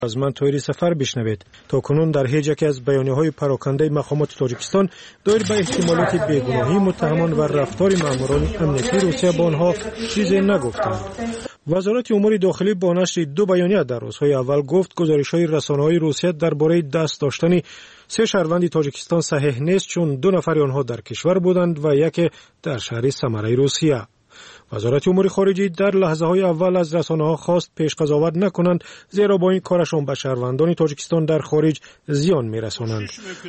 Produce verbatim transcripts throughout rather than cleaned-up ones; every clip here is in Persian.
از من تویری سفر بشنوید. تا کنون در هیچ یک از بیانیه‌های پراکنده مقامات تاجیکستان دایر به احتمالات بیگناهی متهمان و رفتار ماموران امنیتی روسیه با آنها چیزی نگفتند. وزارت امور داخلی با نشر دو بیانیه در روزهای اول گفت گزارش‌های رسانه‌های روسیه درباره دست داشتن سه شهروند تاجیکستان صحیح نیست، چون دو نفر آنها در کشور بودند و یکی در شهر سمره روسیه. وزارت امور خارجه در لحظه‌های اول از رسانه‌ها خواست پیش قضاوت نکنند، زیرا با این کارشان به شهروندان تاجیکستان در خارج زیان می‌رسانند.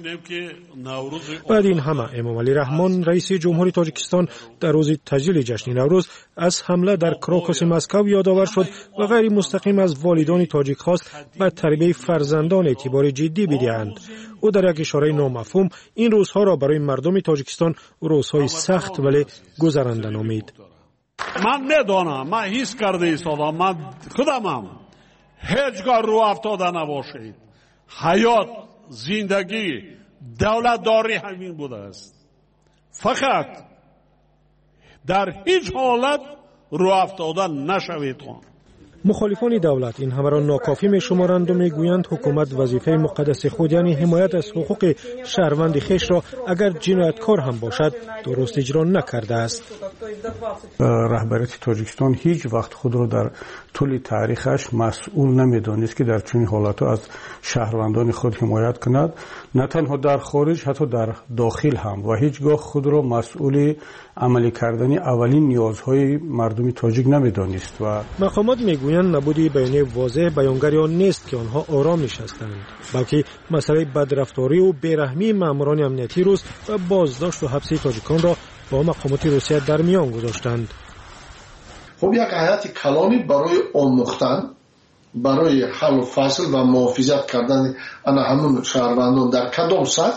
بعد این همه امام علی رحمان رئیس جمهوری تاجیکستان در روز تجلیل جشن نوروز از حمله در کراکوس مسکو یادآور شد و غیر مستقیم از والدان تاجیک خواست به تربیت فرزندان اعتبار جدی بدهند. او در یک اشاره نامفهوم این روزها را برای مردم تاجیکستان روزهای سخت ولی گذرنده نامید. من میدانم، من حس کرده ایستادم، من خودمم هیچگاه رو افتاده نباشید. حیات، زندگی، دولتداری همین بوده است. فقط در هیچ حالت رو افتاده نشوید. مخالفان دولت این همه را ناکافی می شمارند و می گویند حکومت وظیفه مقدس خود یعنی حمایت از حقوق شهروند خیش را اگر جنایتکار هم باشد درست اجرا نکرده است. رهبریت تاجیکستان هیچ وقت خود را در طول تاریخش مسئول نمی‌دانست که در چنین حالات از شهروندان خود حمایت کند، نه تنها در خارج حتی در داخل هم، و هیچگاه خود را مسئول عملی کردن اولین نیازهای مردم تاجیک نمی‌دانست. و مقامات میگویند نبودی بیانیه واضح بیانگر آن نیست که آنها آرام نشستند، بلکه مسئله بدرفتاری و بیرحمی ماموران امنیتی روس و بازداشت و حبس تاجیکان را با مقامات روسیه در میان گذاشتند. خب یک هیئت کلانی برای آموختن، برای حل و فصل و محافظت کردن انا همون شهروندان در کدام سطح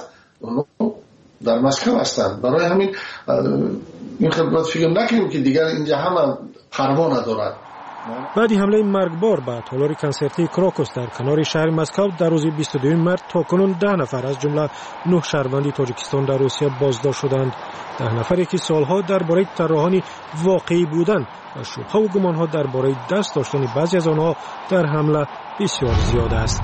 در مسکو هستند. برای همین این خدمت فکر نکنیم که دیگر اینجا همه پروا ندارد. بعد حمله مرگبار به تالار کنسرتی کراکوس در کنار شهر مسکو در روز بیست و دو مارس تا کنون ده نفر از جمله نه شهروند تاجیکستان در روسیه بازداشت شدند. ده نفری که سالها درباره طراحان واقعی بودند و شبهه و گمانها درباره دست داشتن بعضی از آنها در حمله بسیار زیاد است.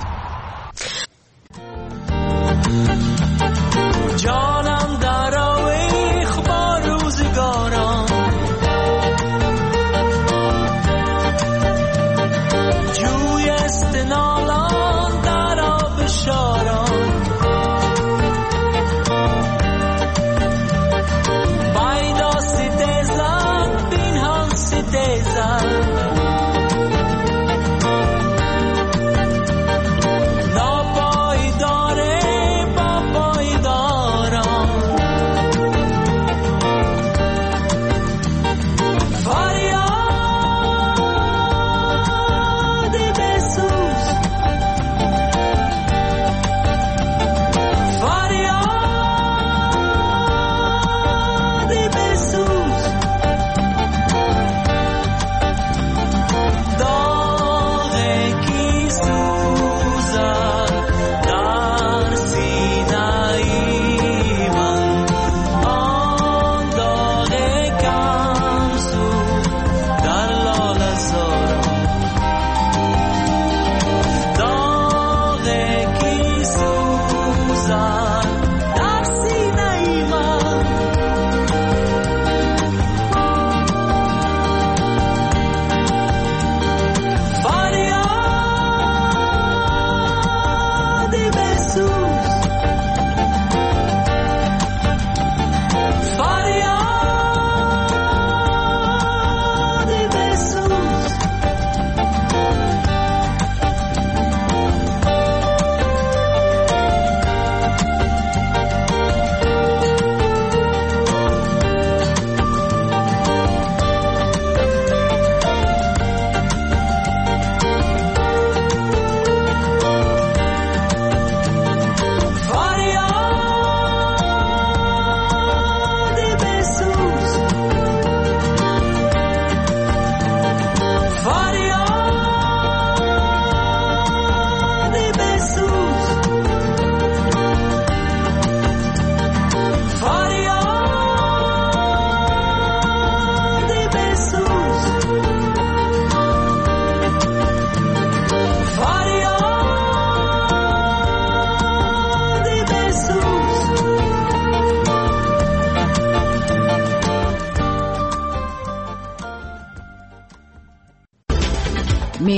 جانم در آویخ با روزگاران، جوی استنالان در آب شاران، بایدا ستیزن بینهان ستیزن، ناپایداره با پایداران.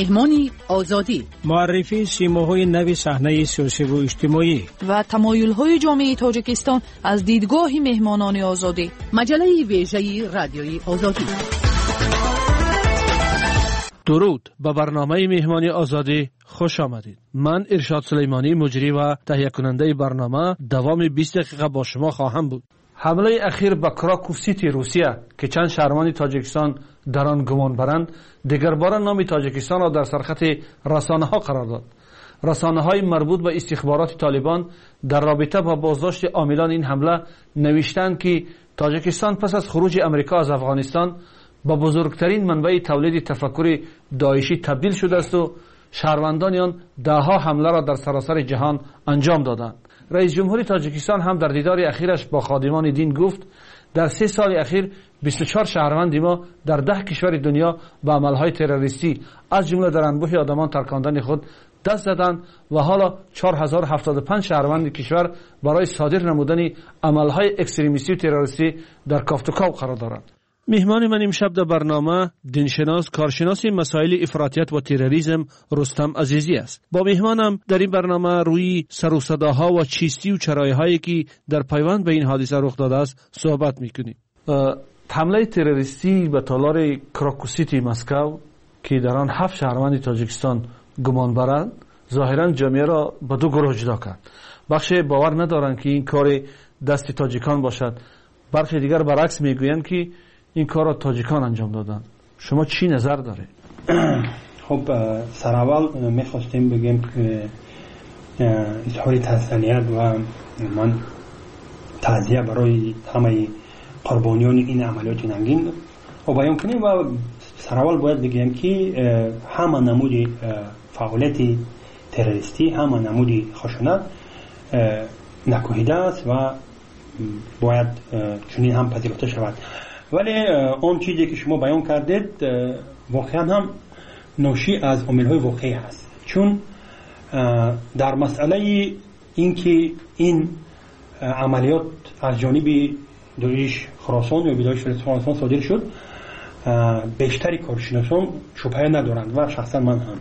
مهمانی آزادی، معرفی سیماهای نو صحنه سیاسی و اجتماعی و تمایل‌های جامعه تاجیکستان از دیدگاه مهمانان آزادی. مجله ویژه رادیوی آزادی. درود، به برنامه مهمانی آزادی خوش آمدید. من ارشاد سلیمانی، مجری و تهیه کننده برنامه، دوام بیست دقیقه با شما خواهم بود. حمله اخیر به کراکوف سیتی روسیه که چند شهروند تاجیکستان در آن گمان برند، دیگر بار نام تاجیکستان را در سرخط رسانه ها قرار داد. رسانه های مربوط به استخبارات طالبان در رابطه با بازداشت عاملان این حمله نوشتند که تاجیکستان پس از خروج امریکا از افغانستان با بزرگترین منبع تولید تفکر داعشی تبدیل شده است و شهروندان آن دهها حمله را در سراسر جهان انجام دادند. رئیس جمهوری تاجیکستان هم در دیدار اخیرش با خادمان دین گفت در سه سال اخیر بیست و چهار شهروند ما در ده کشور دنیا به عملهای تروریستی از جمله در انبوه آدمان ترکاندن خود دست زدند و حالا چهار هزار و هفتاد و پنج شهروند کشور برای صادر نمودن عملهای اکستریمیستی و تروریستی در کافتوکاو قرار دارند. مهمان من امشب در برنامه دینشناس، کارشناس مسائل افراطیت و تروریسم رستم عزیزی است. با مهمانم در این برنامه روی سر و صداها و چیستی و چرایهایی که در پیوند به این حادثه رخ داده است صحبت میکنیم. حمله تروریستی به تالار کراکوف سیتی مسکو که در آن هفت شهروند تاجیکستان گمان برند، ظاهرا جامعه را به دو گروه جدا کرد. بخش باور ندارند که این کار دست تاجیکان باشد، بخش دیگر برعکس میگویند که این کار را تاجیکان انجام دادن. شما چی نظر داره؟ خب سر اول میخواستیم بگیم که اظهار تسلیت و من تعزیه برای همه قربانیان این عملیات ننگین و بیان کنیم و سر اول باید بگیم که همه نمود فعالیت تروریستی، همه نمود خشونت نکوهیده است و باید چنین هم پذیرفته شود. ولی اون چیزی که شما بیان کردید واقعا هم ناشی از عامل‌های واقعی هست، چون در مسئله اینکه این عملیات از جانب داعش خراسان یا داعش خراسان صادر شد، بیشتری کارشناسان شبهه ندارند و شخصا من هم.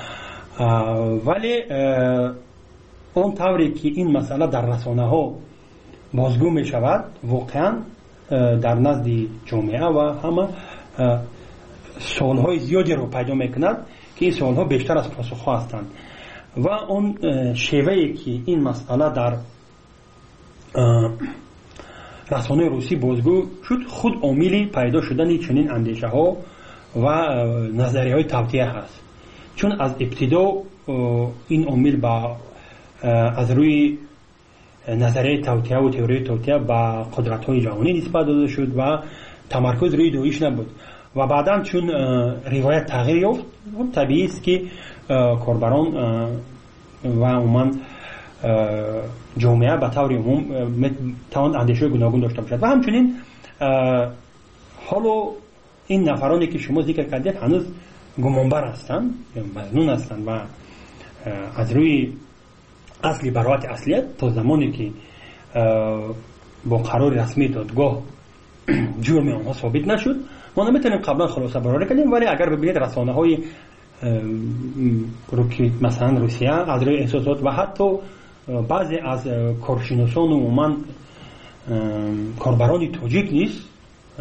ولی اون طوری که این مسئله در رسانه ها بازگو می شود واقعا در نزد جامعه و همه سوالهای زیادی رو پیدا میکند که این سوالها بیشتر از پاسخ هستند و اون شیوهی که این مسئله در رسانه روسی بازگو شد خود عاملی پیدا شدن چنین اندیشه ها و نظریه های توطئه هست، چون از ابتدا این عامل با از روی نظریه توطئه و تئوری توطئه با قدرت های جهانی نسبت داده شد و تمرکز روی داعش نبود و بعدا چون روایت تغییر یافت طبیعی است که کاربران و عموما جامعه به طور عموم توان اندیشه گوناگون داشته باشد و همچنین حالا این نفرانی که شما ذکر کردید هنوز گمانبر هستند یا مظنون هستند و از روی اصلی براءت اصلیت تا زمانی که با قرار رسمی دادگاه جرم آنها ثابت نشد ما نمیتونیم قبلا خلاصه برآورده کنیم. ولی اگر ببینید رسانه های مثلا روسیه از روی احساسات و حتی بعضی از کارشناسان و عموما کاربران تاجیک نیست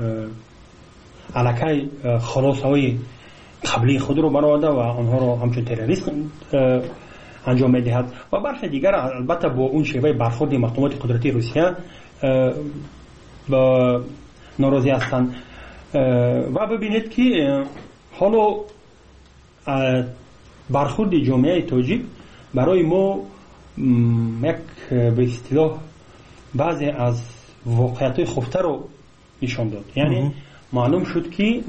علاقه خلاصه های قبلی خود رو برآورده و آنها رو همچون تروریست انجام میدهد و برخی دیگر البته با اون شیوه برخورد مقامات قدرتی روسیه با ناراضی هستند و ببینید که حالا برخورد جامعه تاجیک برای ما یک به اصطلاح بعضی از واقعیت‌های خفته رو نشان داد. یعنی معلوم شد که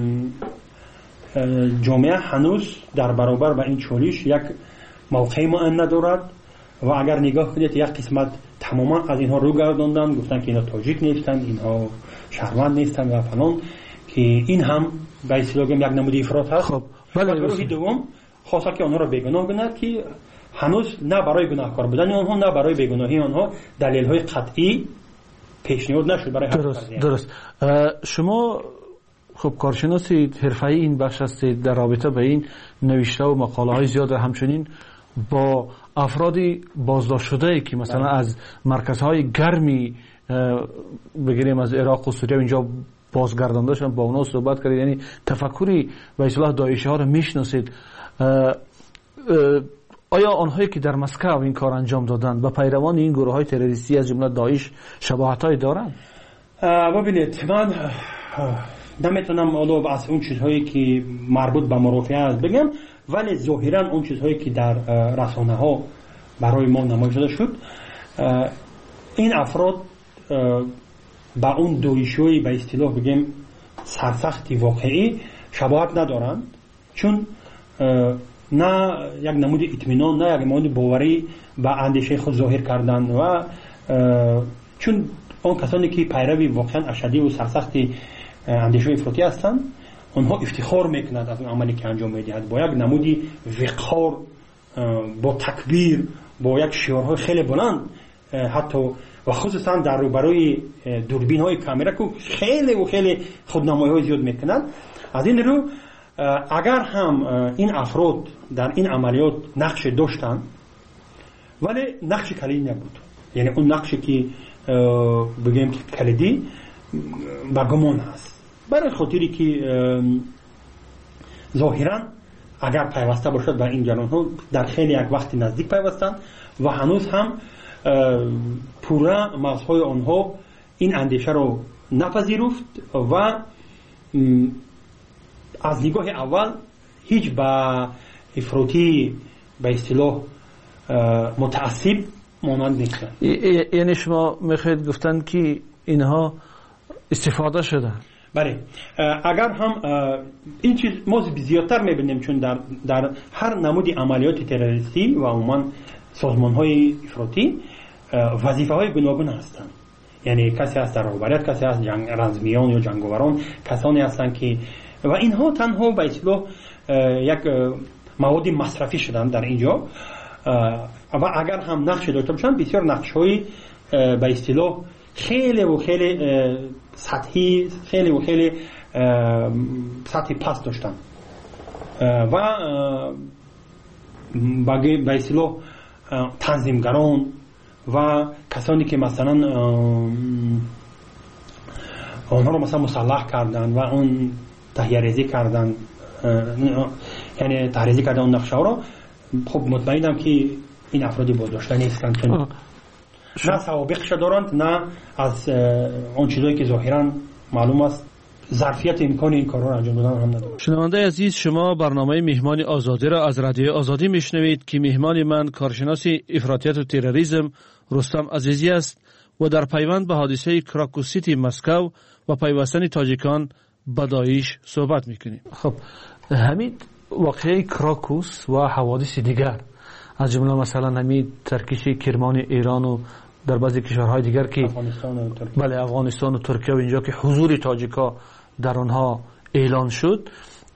جامعه هنوز در برابر با این چالش یک موقعی معین ندارد و اگر نگاه کنید یک قسمت تماما از اینها رو گرداندن، گفتن که اینا تاجیک نیستند، اینها شهروند نیستند و فلان، که این هم به اصطلاح یک نمود افراط هست. خب بله. گروه دوم خواسته که آنها را بیگناه کند که هنوز نه برای گناهکار بودن آنها نه برای بیگناهی آنها دلیل‌های قطعی پیشنهاد نشد برای درست درست. شما خب کارشناسی حرفه‌ای این بخش هستید، در رابطه به این نوشته و مقاله های زیاد، همچنین با افرادی بازداشت شده که مثلا از مرکزهای گرمی بگیریم از عراق و سوریه اینجا بازگردانده شدن، با اونا صحبت کردید، یعنی تفکری به اصطلاح داعشی ها رو میشناسید. آیا آنهایی که در مسکو این کار انجام دادن با پیروان این گروه های تروریستی از جمله داعش شباهت های دارند؟ ببینید من نمیتونم الان از اون چیزهایی که مربوط به مرافعه است بگم، ولی ظاهرا اون چیزهایی که در رسانه ها برای ما نمایش داده شد، این افراد با اون داعشی به اصطلاح بگیم سرسختی واقعی شباهت ندارند، چون نه یک نمود اطمینان نه یک نمود باوری به اندیشه خود ظاهر کردن و چون اون کسانی که پیروی واقعا اشدی و سرسختی اندیشه افراطی هستند، اونها افتخار میکنند از اون عملی که انجام میدهند، با یک نمودی وقار، با تکبیر، با یک شعارهای خیلی بلند، حتی و خصوصا در روبروی دوربین های کامera که خیلی و خیلی خودنمایی های زیاد میکنند. از این رو اگر هم این افراد در این عملیات نقش داشتن ولی نقش کلیدی نبود، یعنی اون نقشی که بگیم کلیدی با گمان هست، برای خاطری که ظاهرا اگر پیوسته باشد به این جنان ها در خیلی یک وقتی نزدیک پیوستند و هنوز هم پورا مغزهای آنها این اندیشه رو نپذیرفت و از نگاه اول هیچ با افراطی به اصطلاح متعصب مانند نیستن. یعنی شما میخواید گفتن که اینها استفاده شدن؟ بله، اگر هم این چیز ما زیادتر میبینیم، چون در, در هر نمودی عملیات تروریستی و عموما سازمان های افراطی وظیفه های گوناگون هستند، یعنی کسی هست در رهبریت، کسی هست جنگ رزمیان یا جنگاوران، کسانی هستند که و اینها تنها به اصطلاح یک مواد مصرفی شدن در اینجا و اگر هم نقش داشته باشند بسیار نقش‌های به اصطلاح خیلی و خیلی سطحی، خیلی و خیلی سطحی پست داشتن و به اصطلاح تنظیمگران و کسانی که مثلا آنها رو مثلا مسلح کردن و اون تحریزی کردن، یعنی تحریزی کردن اون نقشه ها رو، خب مطمئنم که این افرادی بازداشته نیستند، چون نه سوابقش دارند نه از اون چیزایی که ظاهرا معلوم است ظرفیت امکان این کارا رو انجام دادن هم ندارند. شنونده عزیز، شما برنامه مهمان آزادی را از رادیو آزادی میشنوید که مهمان من کارشناس افراطیت و تروریسم رستم عزیزی است و در پیوند به حادثه کراکوس سیتی مسکو و پیوستن تاجیکان به داعش صحبت میکنیم. خب همین واقعه کراکوس و حوادث دیگر از جمله مثلا همین ترکیش کرمان ایران و در بعضی کشورهای دیگر که افغانستان و ترکیه، بله افغانستان و ترکیه و اینجا که حضور تاجیکا در آنها اعلان شد،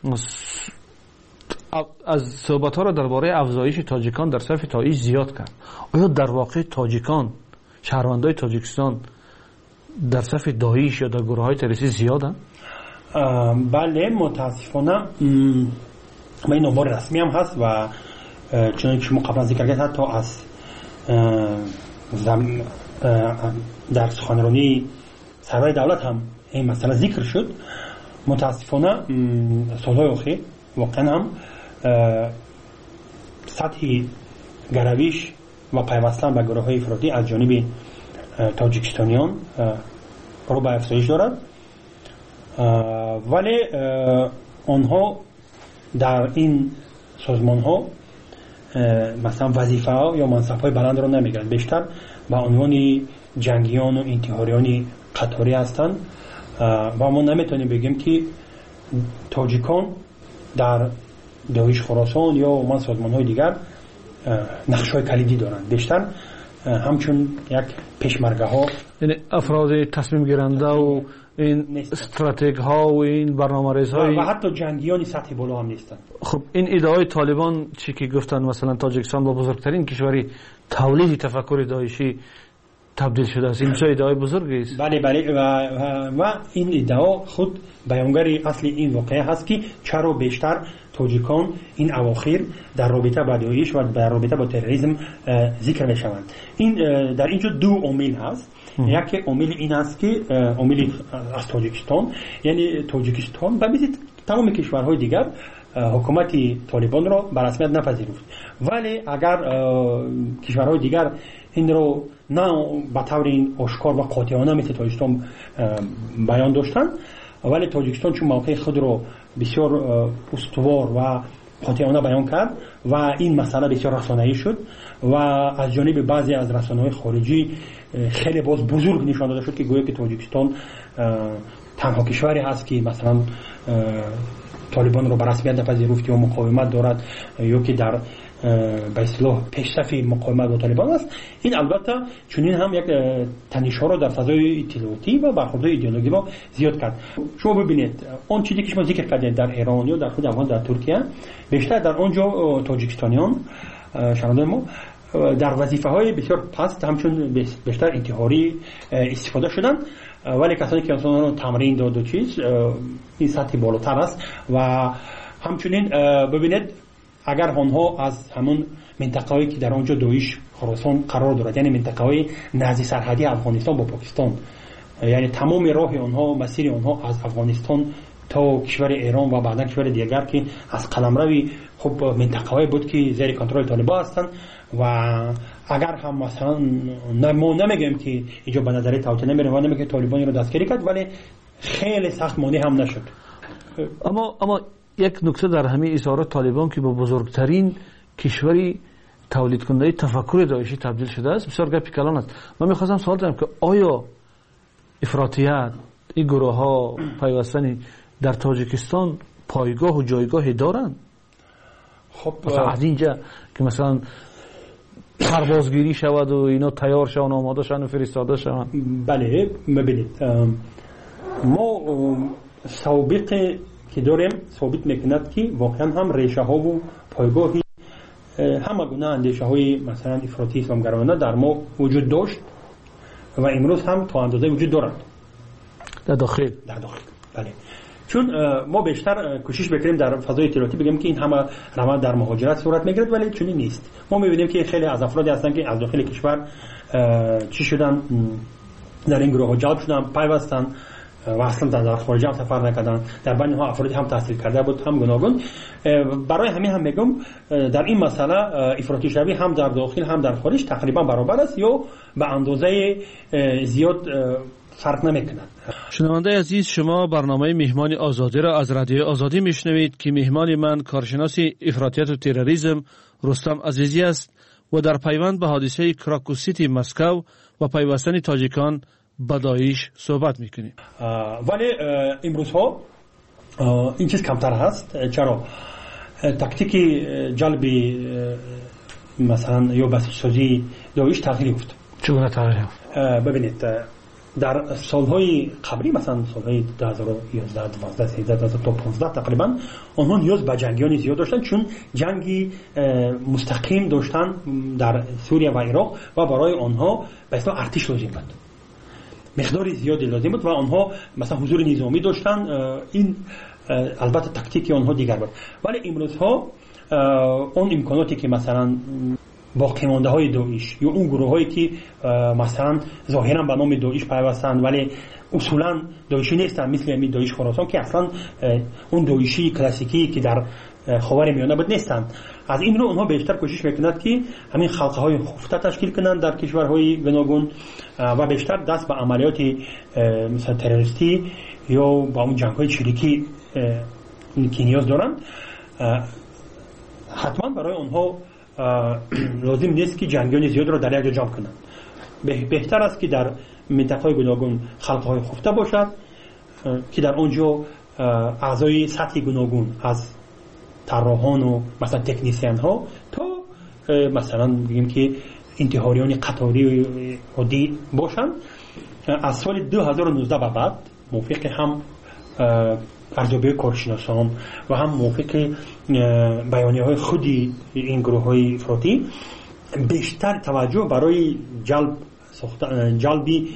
از صحبت ها را درباره افزایش تاجیکان در صف داعش زیاد کرد. آیا در واقع تاجیکان، شهروندای تاجیکستان در صف داعش یا در گروه های تروریستی زیادن؟ بله، متاسفانه ما این امور رسمی هم هست و چون شما قبلا ذکر کردید حتی از در سخنرانی سرور دولت هم این مسئله ذکر شد. متاسفانه سالهای اخیر واقعا هم سطح گرویش و پیوستن به گروه های افراطی از جانب تاجیکستانیان رو به افزایش دارد، ولی آنها در این سازمان ها مثلا وظیفه ها یا منصب های بلند رو نمیگیرند، بیشتر به عنوان جنگیان و انتحاریان قطاری هستند و ما نمیتونیم بگیم که تاجیکان در داعش خراسان یا من سازمان های دیگر نقش های کلیدی دارند، بیشتر همچون یک پیشمرگه ها، یعنی افراد تصمیم گیرنده و این استراتژی ها و این برنامه‌ریز های و حتی جنگیان سطح بالا هم نیستند. خب این ادعای طالبان چی که گفتن مثلا تاجیکستان با بزرگترین کشوری تولید تفکر داعشی تبدیل شده است. این چه ادعای بزرگی است. بله بله و, و, و این ادعا خود بیانگر اصلی این واقعه هست که چرا بیشتر تاجیکان این اواخر در رابطه با داعش و در رابطه با تروریسم ذکر میشوند. این در اینجا دو عامل هست. یکی عامل این است که عامل از تاجیکستان، یعنی تاجیکستان و مثل تمام کشورهای دیگر حکومت طالبان را به رسمیت نپذیرفت، ولی اگر کشورهای دیگر این رو نه به طور آشکار و قاطعانه مثل تاجیکستان بیان داشتند، ولی تاجیکستان چون موقع خود را بسیار استوار و قاطعانه بیان کرد و این مسئله بسیار رسانه‌ای شد و از جانب بعضی از رسانه‌های خارجی خیلی باز بزرگ نشان داده شد که گویا که تاجیکستان تنها کشوری هست که مثلا طالبان رو به رسمیت نپذیرفت یا مقاومت دارد یا که در به اصطلاح پیشرفت مقاومت با طالبان است. این البته چنین هم یک تنش‌ها را در فضای اطلاعاتی و برخوردهای ایدئولوژی ما زیاد کرد. شما ببینید اون چیزی که شما ذکر کردید در ایران یا در خود افغان در ترکیه، بیشتر در آنجا تاجیکستانیان شنوندگان ما در وظیفه‌های بسیار پست همچون بیشتر انتحاری استفاده شدن، ولی کسانی که اصلا رو تمرین داد و چیز این سطح بالاتر است و همچنین ببینید اگر آنها از همون منطقه‌ای که در آنجا داعش خراسان قرار دارد، یعنی منطقه‌های نزدیک سرحدی افغانستان با پاکستان، یعنی تمام راه آنها مسیر آنها از افغانستان تا کشور ایران و بعدا کشور دیگر که از قلمروی خب منطقه‌ای بود که زیر کنترل طالبان هستند و اگر هم مثلا ما نمیگیم که اینجا به نظر توطئه نمیره و نمیگه طالبان رو دستگیری کرد، ولی خیلی سخت مانع هم نشد. اما اما یک نکته در همه اظهارات طالبان که با بزرگترین کشوری تولید کننده تفکر داعشی تبدیل شده است بسیار گپی کلان است. من می‌خواستم سوال کنم که آیا افراطیت این گروه ها پیوستنی در تاجیکستان پایگاه و جایگاهی دارند؟ خب از اینجا که مثلا پروازگیری شود و اینا تیار شون آماده شون و فرستاده شون. بله ببینید ما سابقه که داریم ثابت میکند که واقعا هم ریشه ها و پایگاهی همه گونه اندیشه های مثلا افراطی اسلامگرایانه در ما وجود داشت و امروز هم تا اندازه وجود دارد در داخل در داخل بله. چون ما بیشتر کوشش بکنیم در فضای اطلاعاتی بگیم که این همه روند در مهاجرت صورت میگیرد، ولی چنین نیست. ما میبینیم که خیلی از افرادی هستن که از داخل کشور چی شدن در این گروه ها جلب شدن پیوستن و اصلا در خارج هم سفر نکردن، در بین ها افرادی هم تحصیل کرده بود هم گوناگون. برای همین هم میگم در این مسئله افراطی شوی هم در داخل هم در خارج تقریبا برابر است یا به اندازه زیاد فرق نمیکند. شنونده عزیز، شما برنامه مهمان آزادی را از رادیو آزادی میشنوید که مهمان من کارشناس افراطیت و تروریسم رستم عزیزی است و در پیوند به حادثه کراکو سیتی مسکو و پیوستن تاجیکان به داعش صحبت میکنیم. ولی امروز ها این چیز کمتر هست. چرا؟ تاکتیکی جلبی مثلا یا بسیج‌سازی داعش تغییر یافت. چگونه تغییر یافت؟ ببینید در سالهای قبلی مثلا سالهای دو هزار و یازده دوازده سیزده تا پانزده تقریبا آنها نیاز به جنگیان زیاد داشتن، چون جنگی مستقیم داشتن در سوریه و عراق و برای آنها به اصطلاح ارتش لازم بود، مقدار زیادی لازم بود و آنها مثلا حضور نظامی داشتن. این البته تاکتیکی آنها دیگر بود، ولی امروز ها اون امکاناتی که مثلا باقی مانده های داعش یا اون گروه هایی که مثلا ظاهرا به نام داعش پیوستند ولی اصولا داعشی نیستند، مثل همین داعش خراسان که اصلا اون داعشی کلاسیکی که در خاورمیانه بود نیستند، از این رو اونها بیشتر کوشش میکنند که همین خلقه های خفته تشکیل کنند در کشورهای گوناگون و بیشتر دست به عملیات مثلا تروریستی یا با اون جنگ های چریکی که نیاز دارند. حتما برای اونها لازم نیست که جنگیان زیاد را در یک جا جمع کنند. بهتر است که در منطقه‌های گوناگون خلق‌های خفته باشد که در آنجا اعضای سطح گوناگون از طراحان و مثلا تکنیسیان ها تا مثلا بگیم که انتحاریان قطاری و عادی باشند. از سال دو هزار و نوزده به بعد موافق هم ارزیابی کارشناسان و هم موافق بیانیه های خودی این گروه های افراطی بیشتر توجه برای جلب جلبی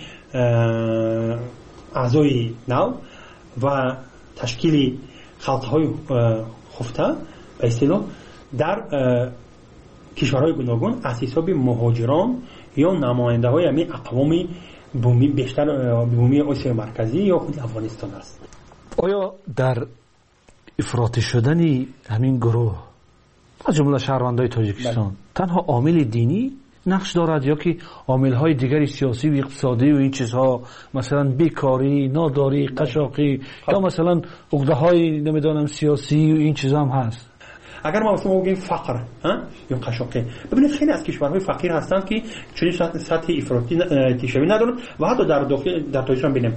اعضای نو و تشکیل خلطهای خفته به اصطلاح در کشورهای گوناگون از حساب مهاجران یا نماینده های همین اقوام بومی بیشتر بومی آسیا مرکزی یا خود افغانستان است. آیا در افراطی شدن همین گروه از جمله شهروندان تاجیکستان بله. تنها عامل دینی نقش دارد یا که عامل‌های دیگری سیاسی و اقتصادی و این چیزها مثلا بیکاری، ناداری، قشاقی یا مثلا عقده‌های نمیدونم سیاسی و این چیزا هم هست؟ اگر ما مثلا بگیم فقر ها یا قشاقی، ببینید خیلی از کشورهای فقیر هستند که چنین سطح افراطی تشوی ندارند و حتی در داخل در تاجیکستان ببینیم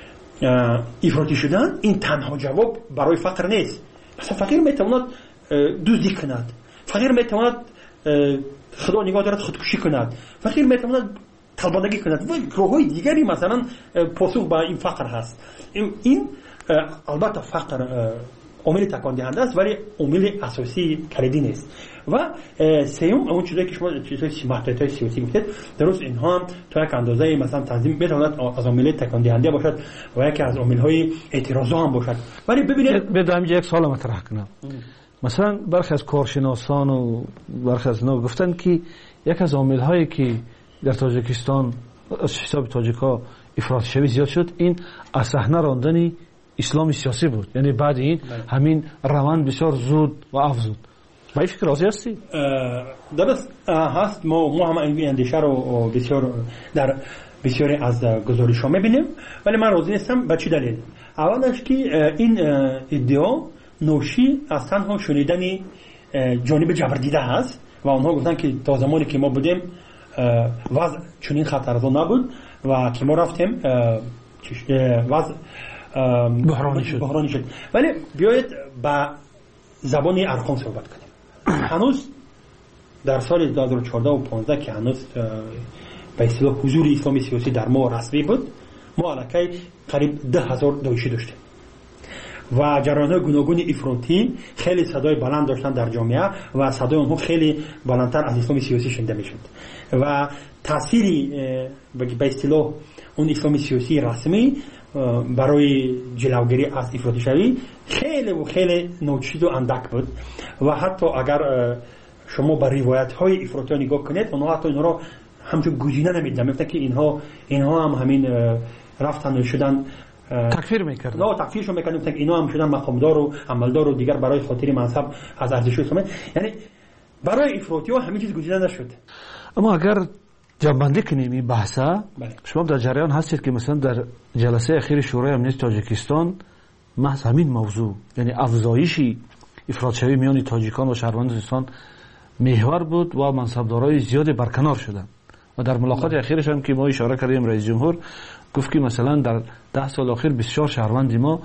افراطی شدن این تنها جواب برای فقر نیست. مثلا فقیر میتواند دزدی کند، فقیر میتواند خدا نگاه دارد خودکشی کند، فقیر میتواند طلبندگی کند و راههای دیگری مثلا پاسخ به این فقر هست. این البته فقر عامل تکان دهنده است ولی عامل اساسی کلیدی نیست. و سوم اون چیزایی که شما چیزای سیاسی سیاسی گفتید درست اینها هم تا یک اندازه مثلا تنظیم میتواند از عامل تکان دهنده باشد و یکی از عامل‌های اعتراض هم باشد. ولی ببینید بدم یک سوال مطرح کنم. مثلا برخی از کارشناسان و برخی از اینا گفتن که یک از عامل‌هایی که در تاجیکستان از حساب تاجیک‌ها افراط شوی زیاد شد این از صحنه راندن اسلام سیاسی بود. یعنی بعد این همین روند بسیار زود و افزود. با این فکر راضی هستی؟ درست هست. ما ما هم این اندیشه رو بسیار در بسیاری از گزارش‌ها می‌بینیم ولی من راضی نیستم. به چه دلیل؟ اولش که این ادعا نوشی از تنها شنیدن جانب جبردیده هست و آنها گفتن که تا زمانی که ما بودیم وضع چنین خطرزا نبود و که ما رفتیم وضع بحرانی شد. بحرانی شد. ولی بیایید با زبان ارقام صحبت کنیم. هنوز در سال دو هزار و چهارده و پانزده که هنوز به اصطلاح حضور اسلامی سیاسی در ما رسمی بود ما الکی قریب ده هزار داعشی داشتیم و جریان‌های گوناگون افراطی خیلی صدای بلند داشتن در جامعه و صدای آنها خیلی بلندتر از اسلام سیاسی شنیده میشد و تأثیری به اصطلاح اون اسلام سیاسی رسمی برای جلوگیری از افراطی شوی خیلی و خیلی ناچیز و اندک بود و حتی اگر شما به روایت‌های افراطی نگاه کنید اونها حتی اینا رو همچون گزینه نمیدن، میگفتن که اینها اینها هم همین رفتن شدن تکفیر میکردن. نه تکفیرشون میکردن که اینا هم شدن مقامدار و عملدار و دیگر برای خاطر مذهب از ارزش اسلام. یعنی برای افراطی‌ها همین چیز گزینه نشد. اما اگر جنبندی کنیم این بحثه بله. شما در جریان هستید که مثلا در جلسه اخیر شورای امنیت تاجیکستان محض همین موضوع یعنی افزایش افراط شوی میان تاجیکان و شهروندان تاجیکستان محور بود و منصبدارای زیادی برکنار شدند و در ملاقات اخیرش هم که ما اشاره کردیم رئیس جمهور گفت که مثلا در ده سال اخیر بسیار شهروند ما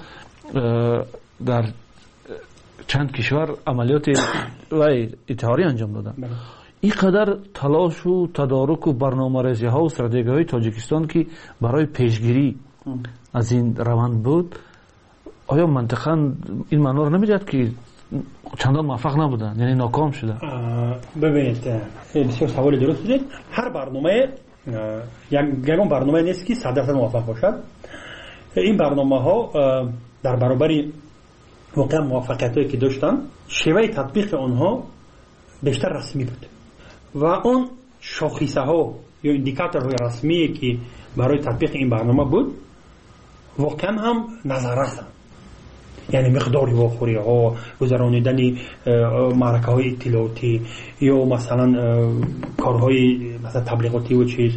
در چند کشور عملیات و اطهاری انجام دادن. این قدر تلاش و تدارک و برنامه‌ریزی ها و استراتژی های تاجیکستان که برای پیشگیری از این روند بود آیا منطقاً این معنا رو نمیداد که چندان موفق نبودن یعنی ناکام شدن؟ ببینید بسیار سوال درست بود. هر برنامه یک یگان برنامه نیست که صد درصد موفق باشد. این برنامه ها در برابر واقعا موفقیت هایی که داشتن شیوه تطبیق آنها بیشتر رسمی بود و اون شاخصه ها یا ایندیکاتورهای رسمی که برای تطبیق این برنامه بود واقعا هم نظر رسند. یعنی مقداری واخوری ها، گذراندن معرکه های اطلاعاتی یا مثلا کارهای مثلا تبلیغاتی و چیز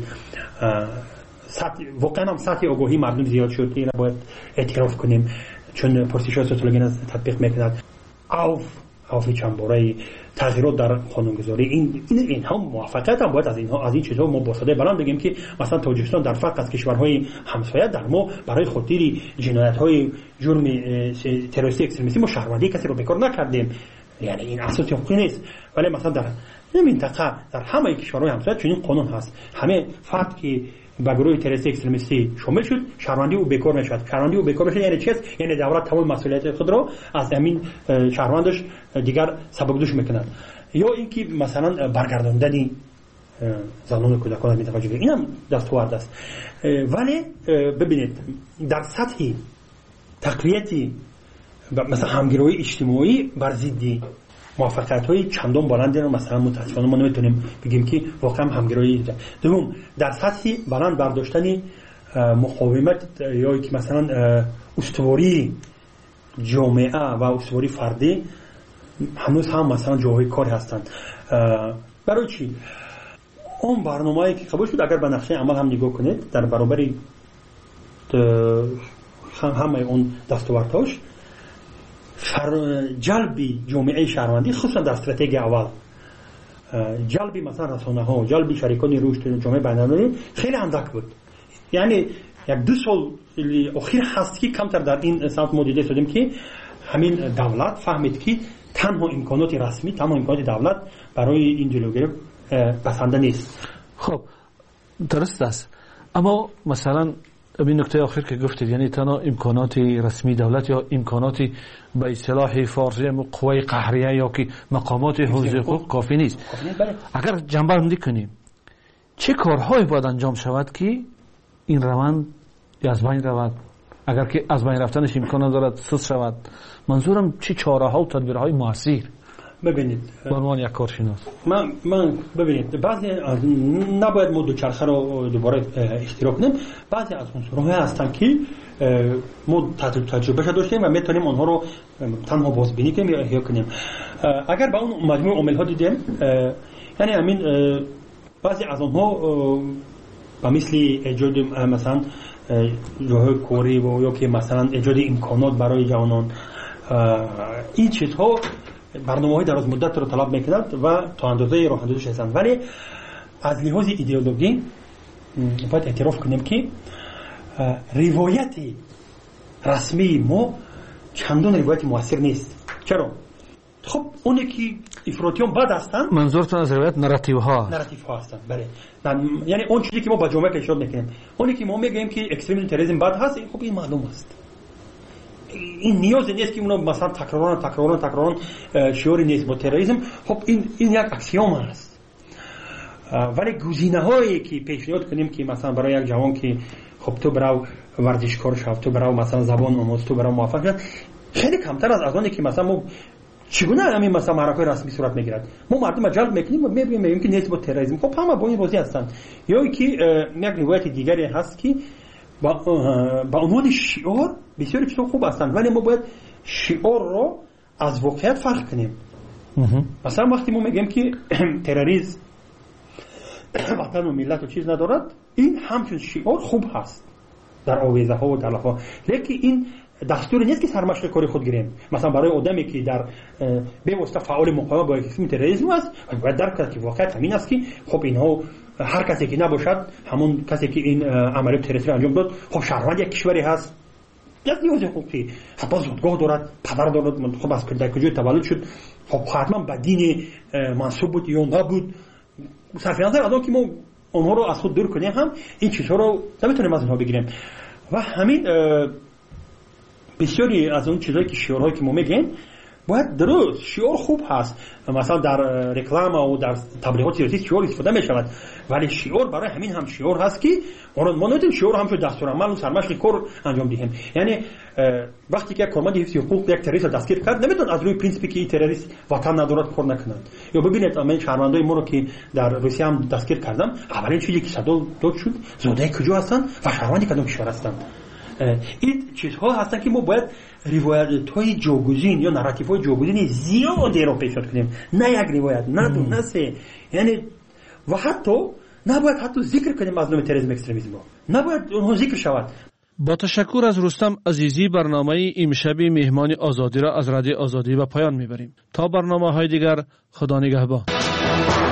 واقعا هم سطح آگاهی مردم زیاد شد. این باید اعتراف کنیم چون پرسش های سوسیولوژی تطبیق میکند او اوفی چندباره تغییرات در قانونگذاری این این اینها موفقیت هم باید از اینها از این چیزها ما با صدای بلند بگیم که مثلا تاجیکستان در فرق از کشورهای همسایه در ما برای خاطر جنایت‌های جرم تروریستی اکستریمیستی ما شهروندی کسی رو بیکار نکردیم. یعنی این اساس حقوقی نیست ولی مثلا در این منطقه در همه کشورهای همسایه چنین قانون هست. همه فرد که به گروه تروریستی اکستریمیستی شامل شد شهروندی او بیکار نشد. شهروندی او بیکار بشه یعنی چی است؟ یعنی دولت تمام مسئولیت خود را از همین شهروندش دیگر سبکدوش میکند. یا اینکه مثلا برگرداندن زنان و کودکان از منطقه جنوبی، اینم دستاورد است. ولی ببینید در سطح تقویت مثلا همگرایی اجتماعی بر ضد موفقیت‌های چندان بلندی رو مثلا متأسفانه ما نمیتونیم بگیم که واقعا همگرایی. دوم در سطح بلند برداشتن مقاومت یا که مثلا استواری جامعه و استواری فردی هنوز هم مثلا جاهای کار هستند. برای چی؟ اون برنامه‌ای که قبول شد اگر به نقشه عمل هم نگاه کنید در برابر همه اون دستاوردهاش جلبی جامعه شهروندی خصوصا در استراتژی اول جلبی مثلا رسانه‌ها جلبی شریکان رشد جامعه بین‌المللی خیلی اندک بود. یعنی یک دو سال اخیر هست که کمتر در این سمت ما دیده شدیم که همین دولت فهمید که تنها امکانات رسمی تنها امکانات دولت برای این جلوگیری بسنده نیست. خب درست است، اما مثلا این نکته آخر که گفتید یعنی تنها امکانات رسمی دولت یا امکانات به اصطلاح فارسی قوای قهریه یا که مقامات حوزه حقوق کافی نیست. اگر جنبندی کنیم چه کارهایی باید انجام شود که این روند از بین رود؟ اگر که از بین رفتنش امکان ندارد سوس شود، منظورم چه چاره ها و تدبیرهای موثر؟ ببینید به عنوان یک کارشناس من من ببینید بعضی از نباید ما دوچرخه رو دوباره اشتراک کنیم. بعضی از عنصرها هستن که ما تجربه داشتیم و میتونیم اونها رو تنها بازبینی کنیم یا احیا کنیم. اگر با اون مجموعه عامل ها دیدیم یعنی همین بعضی از اونها به مثل ایجاد مثلا جاهای کاری و یا که مثلا ایجاد امکانات برای جوانان، این چیزها برنامه‌های دراز مدت رو طلب می‌کند و تا اندازه راه اندازی هستند. ولی از لحاظ ایدئولوژی باید اعتراف کنیم که روایت رسمی ما چندان روایت موثر نیست. چرا؟ خب اونی که افراطیان بد هستند، منظورتون از روایت نراتیو ها نراتیو ها هستند. بله، یعنی اون چیزی که ما با جامعه اشاره می‌کنیم، اونی که ما میگیم که اکستریمیسم تروریسم بد هست، خب این معلوم است. این نیاز نیست که اونو مثلا تکرارن تکرارن تکرارن شعاری نیست با تروریسم. خب این این یک اکسیوم است. ولی گزینه‌هایی که پیشنهاد کنیم که مثلا برای یک جوان که خب تو برو ورزشکار شو، تو برو مثلا زبان آموز، تو برو موفق شو، خیلی کمتر از آنی که مثلا ما چگونه همین مثلا معرکه‌های رسمی صورت میگیرد. ما مردم جلب میکنیم و میبینیم میگیم که نیست با تروریسم. خب همه با این روزی هستند. یا که یک روایت دیگری هست که با با عنوان شعار بسیار چیزا خوب هستند، ولی ما باید شعار رو از واقعیت فرق کنیم. مثلا وقتی ما میگیم که تروریسم وطن و ملت و چیز ندارد، این همچون شعار خوب هست در آویزه ها و دلها، لیکن این دستور نیست که سرمشق کاری خود گیریم. مثلا برای آدمی که در به واسطه فعال مقاومت با اکستریسم تروریسم است باید درک کنه که واقعیت همین است که خب اینها هر کسی که نباشد همون کسی که این عملیات تروریستی انجام داد خب شهروند یک کشوری هست، یک نیاز حقوقی حتی زادگاه دارد، پدر دارد، خب از در کجای تولد شد، خب حتما به دین منسوب بود یا نبود. صرف نظر از اون که ما اونها رو از خود دور کنیم هم این چیزها رو نمیتونیم از اونها بگیریم. و همین بسیاری از اون چیزایی که شعارهایی که ما میگیم باید درست شعار خوب هست، مثلا در رکلام و در تبلیغات سیاسی شعار استفاده می شود، ولی شعار برای همین هم شعار هست که ما نمیتونیم شعار هم شد دستور عمل و سرمشق کار انجام دهیم. یعنی وقتی که کارمند حفظ حقوق یک تروریست دستگیر کرد نمیتون از روی پرینسیپی که این تروریست وطن ندارد کار نکنند. یا ببینید من شهروندای ما رو که در روسیه هم دستگیر کردم، اولین چیزی که صدا داد شد زاده کجا هستند و شهروندی کدام کشور هستند. این چیزها هستن که ما باید روایت‌های جاگزین یا نراتیوهای جاگزین زیادی رو پیشنهاد کنیم، نه یک روایت، نه دو، نه سه. یعنی و حتی نباید حتی ذکر کنیم از نام تروریسم اکستریمیسم، نباید اونها ذکر شود. با تشکر از رستم عزیزی برنامه امشبی مهمان آزادی را از رادیو آزادی به پایان میبریم. تا برنامه‌های دیگر خدا نگهبان.